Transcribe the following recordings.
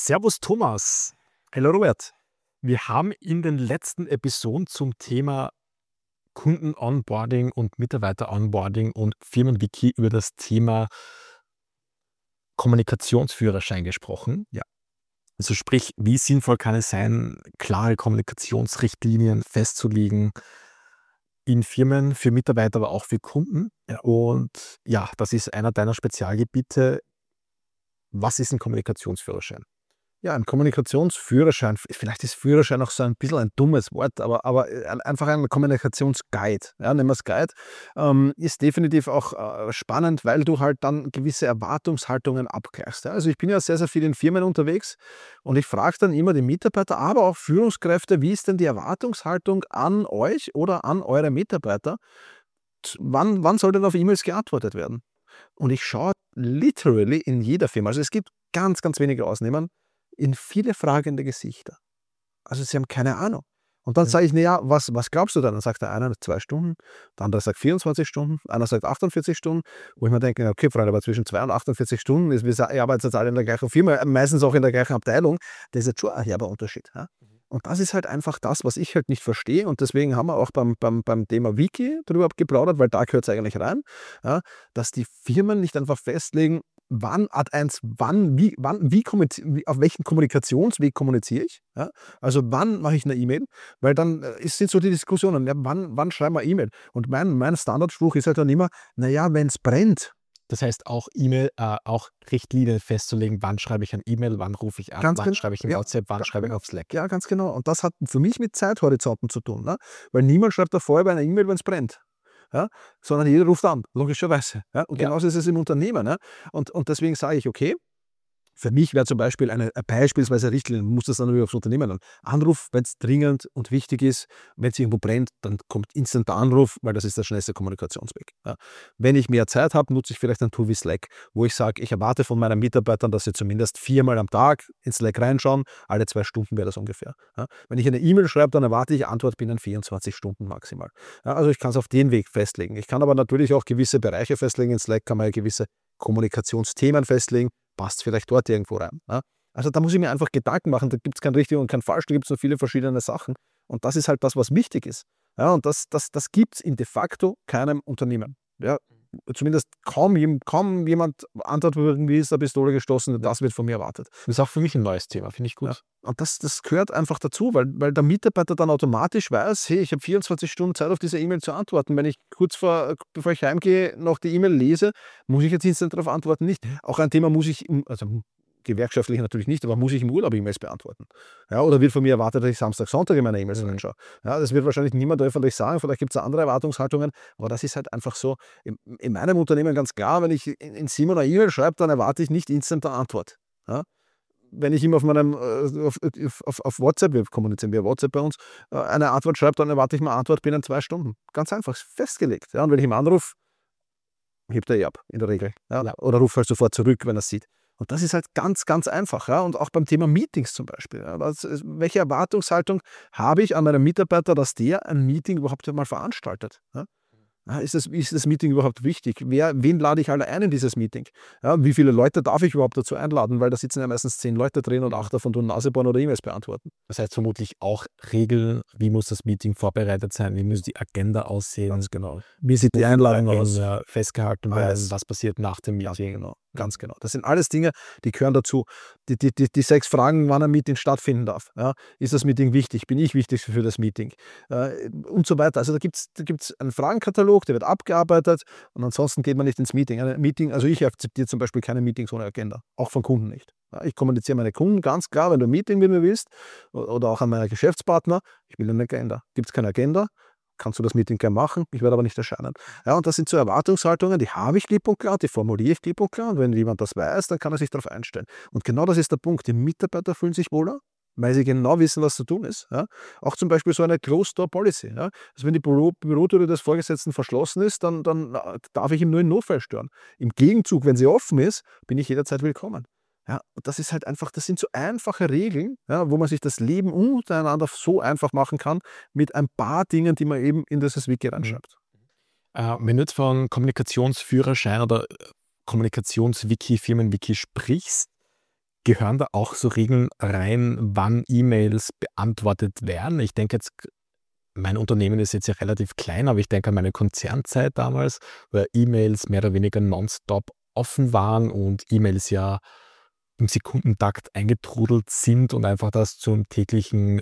Servus Thomas. Hallo Robert. Wir haben in den letzten Episoden zum Thema Kunden-Onboarding und Mitarbeiter-Onboarding und Firmenwiki über das Thema Kommunikationsführerschein gesprochen. Ja. Also sprich, wie sinnvoll kann es sein, klare Kommunikationsrichtlinien festzulegen in Firmen, für Mitarbeiter, aber auch für Kunden. Ja. Und ja, das ist einer deiner Spezialgebiete. Was ist ein Kommunikationsführerschein? Ja, ein Kommunikationsführerschein, vielleicht ist Führerschein auch so ein bisschen ein dummes Wort, aber einfach ein Kommunikationsguide, ja, nennen wir es Guide, ist definitiv auch spannend, weil du halt dann gewisse Erwartungshaltungen abgleichst. Ja. Also ich bin ja sehr, sehr viel in Firmen unterwegs und ich frage dann immer die Mitarbeiter, aber auch Führungskräfte, wie ist denn die Erwartungshaltung an euch oder an eure Mitarbeiter? Wann soll denn auf E-Mails geantwortet werden? Und ich schaue literally in jeder Firma, also es gibt ganz, ganz wenige Ausnahmen, in viele fragende Gesichter. Also sie haben keine Ahnung. Und dann sage ich, naja, was glaubst du dann? Dann sagt der eine 2 Stunden, der andere sagt 24 Stunden, einer sagt 48 Stunden, wo ich mir denke, okay, Freunde, aber zwischen 2 und 48 Stunden, ihr arbeitet jetzt alle in der gleichen Firma, meistens auch in der gleichen Abteilung, das ist jetzt schon ein herber Unterschied. Ja? Und das ist halt einfach das, was ich halt nicht verstehe. Und deswegen haben wir auch beim Thema Wiki darüber geplaudert, weil da gehört es eigentlich rein, ja, dass die Firmen nicht einfach festlegen, wann Art 1, auf welchen Kommunikationsweg kommuniziere ich? Ja? Also wann mache ich eine E-Mail? Weil dann sind so die Diskussionen, ja, wann schreiben wir E-Mail? Und mein Standardspruch ist halt dann immer, naja, wenn es brennt. Das heißt auch E-Mail, auch Richtlinien festzulegen, wann schreibe ich ein E-Mail, wann rufe ich an, wann schreibe ich ein WhatsApp, wann schreibe ich auf Slack. Ja, ganz genau. Und das hat für mich mit Zeithorizonten zu tun. Ne? Weil niemand schreibt da vorher bei einer E-Mail, wenn es brennt. Ja? Sondern jeder ruft an, logischerweise. Ja? Und genauso ist es im Unternehmen. Ne? Und deswegen sage ich, okay, für mich wäre zum Beispiel beispielsweise Richtlinie, muss das dann aufs Unternehmen an. Anruf, wenn es dringend und wichtig ist, wenn es irgendwo brennt, dann kommt instant der Anruf, weil das ist der schnellste Kommunikationsweg. Ja. Wenn ich mehr Zeit habe, nutze ich vielleicht ein Tool wie Slack, wo ich sage, ich erwarte von meinen Mitarbeitern, dass sie zumindest 4-mal am Tag in Slack reinschauen, alle 2 Stunden wäre das ungefähr. Ja. Wenn ich eine E-Mail schreibe, dann erwarte ich Antwort binnen 24 Stunden maximal. Ja, also ich kann es auf den Weg festlegen. Ich kann aber natürlich auch gewisse Bereiche festlegen. In Slack kann man ja gewisse Kommunikationsthemen festlegen. Passt vielleicht dort irgendwo rein. Ja? Also da muss ich mir einfach Gedanken machen, da gibt es kein richtig und kein falsch, da gibt es so viele verschiedene Sachen. Und das ist halt das, was wichtig ist. Ja? Und das gibt es in de facto keinem Unternehmen. Ja? Zumindest kaum jemand antwortet, irgendwie ist eine Pistole gestoßen, das wird von mir erwartet. Das ist auch für mich ein neues Thema, finde ich gut. Ja. Und das gehört einfach dazu, weil der Mitarbeiter dann automatisch weiß, hey, ich habe 24 Stunden Zeit, auf diese E-Mail zu antworten. Wenn ich bevor ich heimgehe, noch die E-Mail lese, muss ich jetzt instant darauf antworten, nicht. Auch ein Thema muss ich, also gewerkschaftlich natürlich nicht, aber muss ich im Urlaub E-Mails beantworten? Ja, oder wird von mir erwartet, dass ich Samstag, Sonntag in meine E-Mails reinschaue? Ja, das wird wahrscheinlich niemand öffentlich sagen, vielleicht gibt es andere Erwartungshaltungen, aber das ist halt einfach so in meinem Unternehmen ganz klar, wenn ich in Simon eine E-Mail schreibe, dann erwarte ich nicht instant eine Antwort. Ja? Wenn ich ihm auf WhatsApp, wir kommunizieren via WhatsApp bei uns, eine Antwort schreibe, dann erwarte ich mal eine Antwort binnen 2 Stunden. Ganz einfach, festgelegt. Ja? Und wenn ich ihm anrufe, hebt er ab, in der Regel. Ja? Oder ruft halt sofort zurück, wenn er es sieht. Und das ist halt ganz, ganz einfach. Ja? Und auch beim Thema Meetings zum Beispiel. Ja? Welche Erwartungshaltung habe ich an meinen Mitarbeiter, dass der ein Meeting überhaupt mal veranstaltet? Ja? Ist das Meeting überhaupt wichtig? Wen lade ich alle ein in dieses Meeting? Ja, wie viele Leute darf ich überhaupt dazu einladen? Weil da sitzen ja meistens 10 Leute drin und 8 davon tun Nasebohren oder E-Mails beantworten. Das heißt vermutlich auch Regeln, wie muss das Meeting vorbereitet sein, wie muss die Agenda aussehen. Ganz genau. Wie sieht die Einladung aus? Festgehalten werden, was passiert nach dem Meeting. Genau. Ganz genau. Das sind alles Dinge, die gehören dazu. Die 6 Fragen, wann ein Meeting stattfinden darf. Ja? Ist das Meeting wichtig? Bin ich wichtig für das Meeting? Und so weiter. Also da gibt's einen Fragenkatalog, der wird abgearbeitet und ansonsten geht man nicht ins Meeting. Also ich akzeptiere zum Beispiel keine Meetings ohne Agenda. Auch von Kunden nicht. Ja? Ich kommuniziere meine Kunden ganz klar, wenn du ein Meeting mit mir willst oder auch an meine Geschäftspartner, ich will eine Agenda. Gibt es keine Agenda? Kannst du das Meeting gerne machen, ich werde aber nicht erscheinen. Ja, und das sind so Erwartungshaltungen, die habe ich klipp und klar, die formuliere ich klipp und klar. Und wenn jemand das weiß, dann kann er sich darauf einstellen. Und genau das ist der Punkt. Die Mitarbeiter fühlen sich wohler, weil sie genau wissen, was zu tun ist. Ja. Auch zum Beispiel so eine Closed-Door-Policy. Ja. Also wenn die Bürotür des Vorgesetzten verschlossen ist, dann darf ich ihn nur in Notfall stören. Im Gegenzug, wenn sie offen ist, bin ich jederzeit willkommen. Ja, und das ist halt einfach, das sind so einfache Regeln, ja, wo man sich das Leben untereinander so einfach machen kann, mit ein paar Dingen, die man eben in dieses Wiki reinschreibt. Wenn du jetzt von Kommunikationsführerschein oder Kommunikationswiki, Firmenwiki sprichst, Gehören da auch so Regeln rein, wann E-Mails beantwortet werden? Ich denke jetzt, mein Unternehmen ist jetzt ja relativ klein, aber ich denke an meine Konzernzeit damals, wo E-Mails mehr oder weniger nonstop offen waren und E-Mails ja im Sekundentakt eingetrudelt sind und einfach das zum täglichen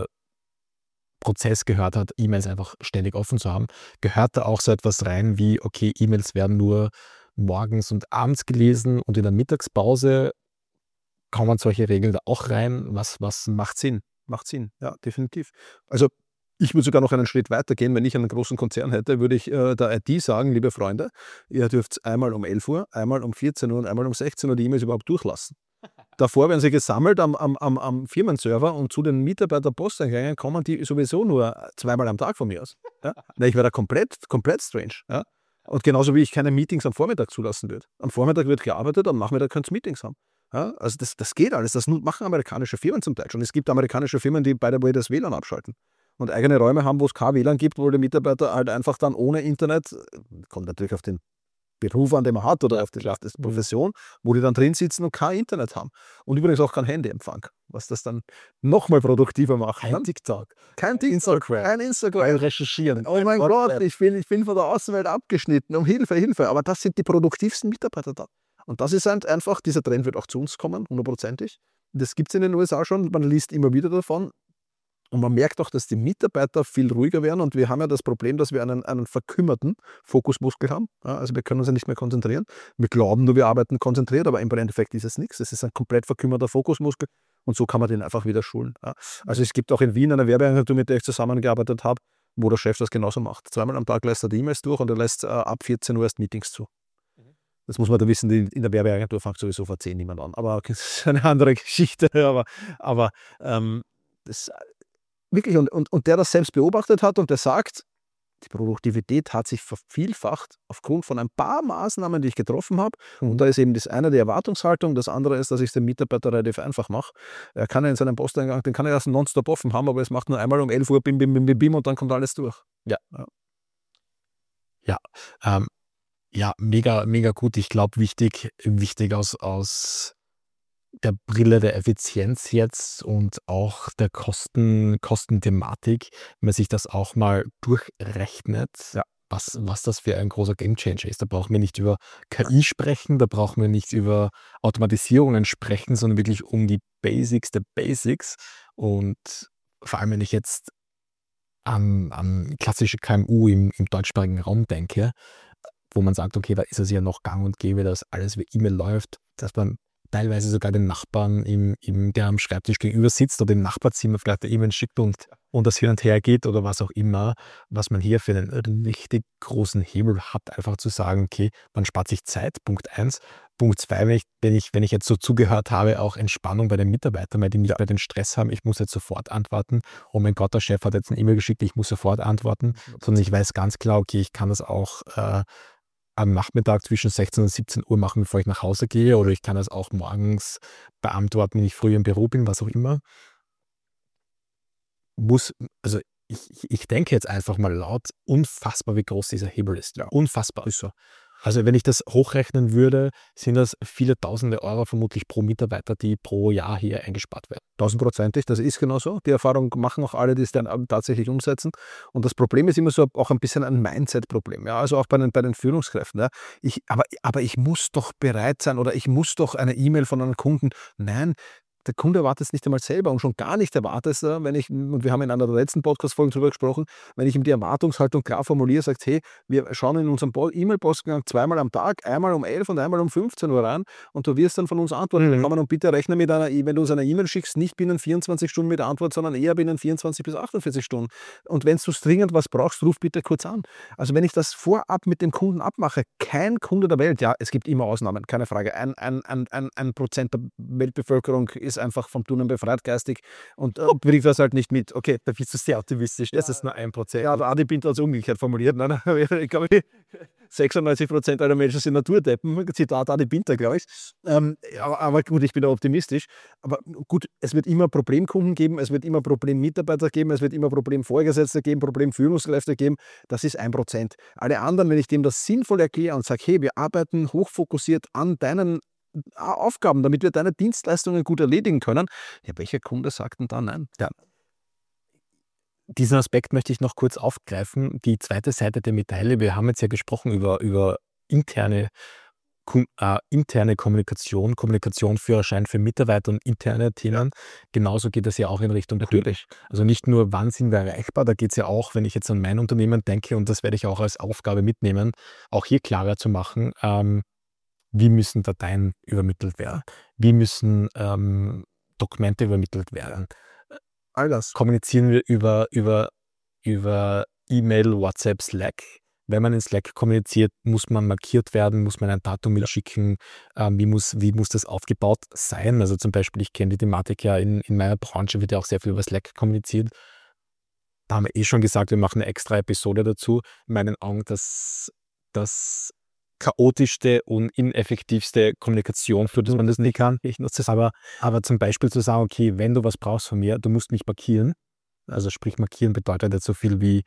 Prozess gehört hat, E-Mails einfach ständig offen zu haben. Gehört da auch so etwas rein wie, okay, E-Mails werden nur morgens und abends gelesen und in der Mittagspause kommen solche Regeln da auch rein? Was Macht Sinn, ja, definitiv. Also, ich würde sogar noch einen Schritt weiter gehen. Wenn ich einen großen Konzern hätte, würde ich der IT sagen: „Liebe Freunde, ihr dürft einmal um 11 Uhr, einmal um 14 Uhr und einmal um 16 Uhr die E-Mails überhaupt durchlassen. Davor werden sie gesammelt am Firmenserver und zu den Mitarbeiter-Posteingängen kommen die sowieso nur zweimal am Tag von mir aus. Ja? Na, ich wäre da komplett strange. Ja? Und genauso wie ich keine Meetings am Vormittag zulassen würde. Am Vormittag wird gearbeitet, am Nachmittag könnt ihr Meetings haben. Ja? Also das geht alles. Das machen amerikanische Firmen zum Teil schon. Es gibt amerikanische Firmen, die by the way das WLAN abschalten und eigene Räume haben, wo es kein WLAN gibt, wo die Mitarbeiter halt einfach dann ohne Internet, kommt natürlich auf den Beruf an, den man hat oder auf die Profession, wo die dann drin sitzen und kein Internet haben. Und übrigens auch kein Handyempfang, was das dann nochmal produktiver macht. Kein TikTok, Kein Instagram. weil recherchieren. Oh mein Gott, ich bin von der Außenwelt abgeschnitten. Um Hilfe. Aber das sind die produktivsten Mitarbeiter da. Und das ist halt einfach, dieser Trend wird auch zu uns kommen, hundertprozentig. Das gibt es in den USA schon, man liest immer wieder davon. Und man merkt auch, dass die Mitarbeiter viel ruhiger werden. Und wir haben ja das Problem, dass wir einen verkümmerten Fokusmuskel haben. Ja, also wir können uns ja nicht mehr konzentrieren. Wir glauben nur, wir arbeiten konzentriert, aber im Endeffekt ist es nichts. Es ist ein komplett verkümmerter Fokusmuskel. Und so kann man den einfach wieder schulen. Ja. Also es gibt auch in Wien eine Werbeagentur, mit der ich zusammengearbeitet habe, wo der Chef das genauso macht. Zweimal am Tag lässt er die E-Mails durch und er lässt ab 14 Uhr erst Meetings zu. Das muss man da wissen, in der Werbeagentur fängt sowieso vor 10 niemand an. Aber das ist eine andere Geschichte. Aber das wirklich, und der das selbst beobachtet hat und der sagt, die Produktivität hat sich vervielfacht aufgrund von ein paar Maßnahmen, die ich getroffen habe. Und da ist eben das eine die Erwartungshaltung, das andere ist, dass ich es dem Mitarbeiter relativ einfach mache. Er kann ja in seinem Posteingang, den kann er erst nonstop offen haben, aber es macht nur einmal um 11 Uhr bim, bim, bim, bim, bim und dann kommt alles durch. Ja, ja, mega, mega gut. Ich glaube, wichtig aus der Brille der Effizienz jetzt und auch der Kostenthematik, wenn man sich das auch mal durchrechnet, Ja. was das für ein großer Gamechanger ist. Da brauchen wir nicht über KI sprechen, da brauchen wir nicht über Automatisierungen sprechen, sondern wirklich um die Basics der Basics. Und vor allem, wenn ich jetzt an klassische KMU im deutschsprachigen Raum denke, wo man sagt, okay, da ist es ja noch gang und gäbe, dass alles wie E-Mail läuft, dass man teilweise sogar den Nachbarn, der am Schreibtisch gegenüber sitzt oder im Nachbarzimmer vielleicht eine E-Mail schickt und das hin und her geht oder was auch immer, was man hier für einen richtig großen Hebel hat, einfach zu sagen, okay, man spart sich Zeit, Punkt 1. Punkt 2, wenn ich jetzt so zugehört habe, auch Entspannung bei den Mitarbeitern, weil die nicht mehr den Stress haben, ich muss jetzt sofort antworten. Oh mein Gott, der Chef hat jetzt eine E-Mail geschickt, ich muss sofort antworten, sondern ich weiß ganz klar, okay, ich kann das auch am Nachmittag zwischen 16 und 17 Uhr machen, bevor ich nach Hause gehe, oder ich kann das auch morgens beantworten, wenn ich früh im Büro bin, was auch immer. Also ich denke jetzt einfach mal laut, unfassbar, wie groß dieser Hebel ist. Ja. Unfassbar. Ist so. Also wenn ich das hochrechnen würde, sind das viele tausende Euro vermutlich pro Mitarbeiter, die pro Jahr hier eingespart werden. 1000%, das ist genau so. Die Erfahrung machen auch alle, die es dann tatsächlich umsetzen. Und das Problem ist immer so auch ein bisschen ein Mindset-Problem. Ja? Also auch bei den Führungskräften. Ja? Aber ich muss doch bereit sein oder ich muss doch eine E-Mail von einem Kunden. Nein, der Kunde erwartet es nicht einmal selber und schon gar nicht erwartet es, und wir haben in einer der letzten Podcast-Folgen darüber gesprochen, wenn ich ihm die Erwartungshaltung klar formuliere, sagt, hey, wir schauen in unserem E-Mail-Postgang zweimal am Tag, einmal um 11 und einmal um 15 Uhr rein und du wirst dann von uns Antworten bekommen und bitte rechne mit wenn du uns eine E-Mail schickst, nicht binnen 24 Stunden mit Antwort, sondern eher binnen 24 bis 48 Stunden. Und wenn du dringend was brauchst, ruf bitte kurz an. Also wenn ich das vorab mit dem Kunden abmache, kein Kunde der Welt, ja, es gibt immer Ausnahmen, keine Frage, ein Prozent der Weltbevölkerung ist einfach vom Tunen befreit geistig und bringt das halt nicht mit. Okay, Da bist du sehr optimistisch, das ist nur 1%. ja, der Adi Binter hat es umgekehrt formuliert. Nein, ich glaube, 96% aller Menschen sind Naturdeppen. Zitat Adi Binter, glaube ich. Aber gut, ich bin da optimistisch. Aber gut, es wird immer Problemkunden geben, es wird immer Problemmitarbeiter geben, es wird immer Problemvorgesetzte geben, Problemführungskräfte geben. Das ist 1%. Alle anderen, wenn ich dem das sinnvoll erkläre und sage, hey, wir arbeiten hochfokussiert an deinen Aufgaben, damit wir deine Dienstleistungen gut erledigen können. Ja, welcher Kunde sagt denn da nein? Ja. Diesen Aspekt möchte ich noch kurz aufgreifen. Die zweite Seite der Medaille, wir haben jetzt ja gesprochen über interne Kommunikation, Kommunikationsführerschein für Mitarbeiter und interne Themen. Genauso geht das ja auch in Richtung Kunden. Natürlich. Also nicht nur, wann sind wir erreichbar, da geht es ja auch, wenn ich jetzt an mein Unternehmen denke, und das werde ich auch als Aufgabe mitnehmen, auch hier klarer zu machen, wie müssen Dateien übermittelt werden, wie müssen Dokumente übermittelt werden. All das. Kommunizieren wir über E-Mail, WhatsApp, Slack. Wenn man in Slack kommuniziert, muss man markiert werden, muss man ein Datum mitschicken, wie muss das aufgebaut sein? Also zum Beispiel, ich kenne die Thematik ja, in meiner Branche wird ja auch sehr viel über Slack kommuniziert. Da haben wir schon gesagt, wir machen eine extra Episode dazu. In meinen Augen das chaotischste und ineffektivste Kommunikation, für das man das nicht kann. Ich nutze es aber zum Beispiel zu sagen, okay, wenn du was brauchst von mir, du musst mich markieren. Also sprich, markieren bedeutet jetzt so viel wie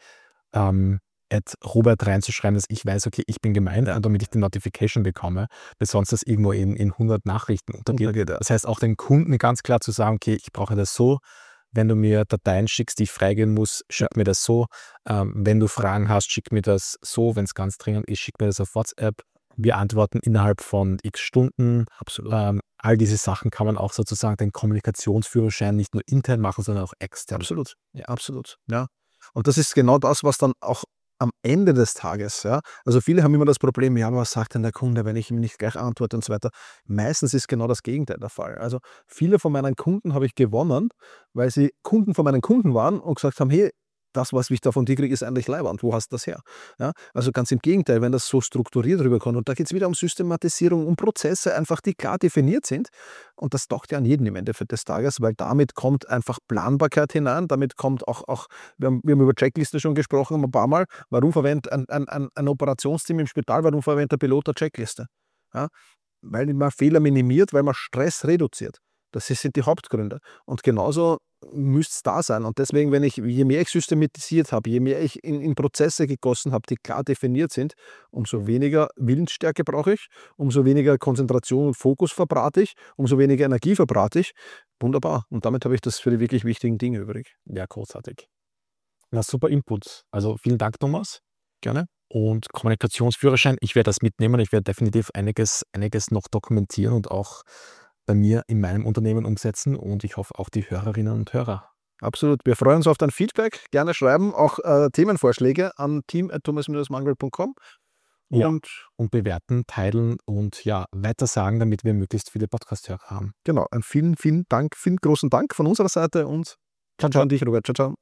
Robert reinzuschreiben, dass ich weiß, okay, ich bin gemeint, damit ich die Notification bekomme, weil sonst das irgendwo in 100 Nachrichten untergeht. Das heißt, auch den Kunden ganz klar zu sagen, okay, ich brauche das so, wenn du mir Dateien schickst, die ich freigeben muss, schick mir das so. Wenn du Fragen hast, schick mir das so. Wenn es ganz dringend ist, schick mir das auf WhatsApp. Wir antworten innerhalb von x Stunden. Absolut. All diese Sachen kann man auch sozusagen den Kommunikationsführerschein nicht nur intern machen, sondern auch extern. Absolut. Ja, absolut. Ja. Und das ist genau das, was dann auch am Ende des Tages, ja, also viele haben immer das Problem, ja, was sagt denn der Kunde, wenn ich ihm nicht gleich antworte und so weiter. Meistens ist genau das Gegenteil der Fall. Also viele von meinen Kunden habe ich gewonnen, weil sie Kunden von meinen Kunden waren und gesagt haben, hey, das, was ich da von dir kriege, ist eigentlich leiwand. Wo hast du das her? Ja, also ganz im Gegenteil, wenn das so strukturiert rüberkommt. Und da geht es wieder um Systematisierung, um Prozesse, einfach die klar definiert sind. Und das taucht ja an jedem im Endeffekt des Tages, weil damit kommt einfach Planbarkeit hinein. Damit kommt auch wir haben über Checkliste schon gesprochen, ein paar Mal. Warum verwendet ein Operationsteam im Spital, warum verwendet der Pilot eine Checkliste? Ja, weil man Fehler minimiert, weil man Stress reduziert. Das sind die Hauptgründe. Und genauso müsste es da sein. Und deswegen, je mehr ich systematisiert habe, je mehr ich in Prozesse gegossen habe, die klar definiert sind, umso weniger Willensstärke brauche ich, umso weniger Konzentration und Fokus verbrate ich, umso weniger Energie verbrate ich. Wunderbar. Und damit habe ich das für die wirklich wichtigen Dinge übrig. Ja, großartig. Na, super Input. Also vielen Dank, Thomas. Gerne. Und Kommunikationsführerschein, ich werde das mitnehmen. Ich werde definitiv einiges noch dokumentieren und auch bei mir in meinem Unternehmen umsetzen, und ich hoffe auch die Hörerinnen und Hörer. Absolut. Wir freuen uns auf dein Feedback. Gerne schreiben, auch Themenvorschläge an team@thomas-mangel.com. Und bewerten, teilen und weitersagen, damit wir möglichst viele Podcast-Hörer haben. Genau. Vielen großen Dank von unserer Seite und Ciao, ciao. an dich, Robert. Ciao, ciao.